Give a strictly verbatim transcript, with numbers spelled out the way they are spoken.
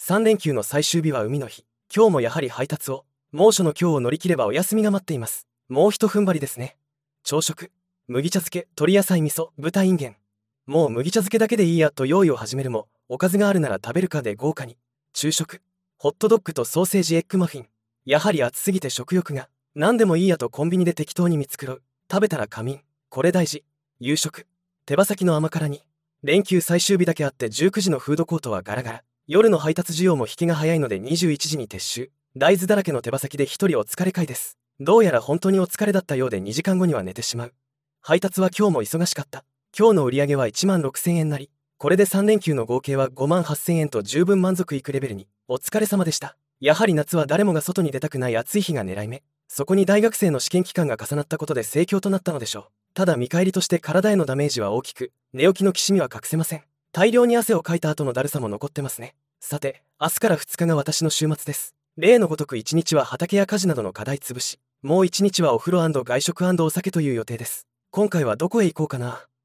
さん連休の最終日は海の日。今日もやはり配達を。猛暑の今日を乗り切ればお休みが待っています。もうひと踏ん張りですね。朝食。麦茶漬け、鶏野菜味噌、豚インゲン。もう麦茶漬けだけでいいやと用意を始めるも、おかずがあるなら食べるかで豪華に。昼食。ホットドッグとソーセージエッグマフィン。やはり暑すぎて食欲が。何でもいいやとコンビニで適当に見繕う。食べたら仮眠。これ大事。夕食。手羽先の甘辛煮。連休最終日だけあってじゅうくじのフードコートはガラガラ。夜の配達需要も引きが早いのでにじゅういちじに撤収。大豆だらけの手羽先で一人お疲れ会です。どうやら本当にお疲れだったようでにじかんごには寝てしまう。配達は今日も忙しかった。今日の売り上げはいちまんろくせんえんなり。これでさん連休の合計はごまんはっせんえんと十分満足いくレベルに。お疲れ様でした。やはり夏は誰もが外に出たくない暑い日が狙い目。そこに大学生の試験期間が重なったことで盛況となったのでしょう。ただ見返りとして体へのダメージは大きく、寝起きのきしみは隠せません。大量に汗をかいた後のだるさも残ってますね。さて、明日からふつかが私の週末です。例のごとくいちにちは畑や家事などの課題潰し、もういちにちはお風呂&外食&お酒という予定です。今回はどこへ行こうかな。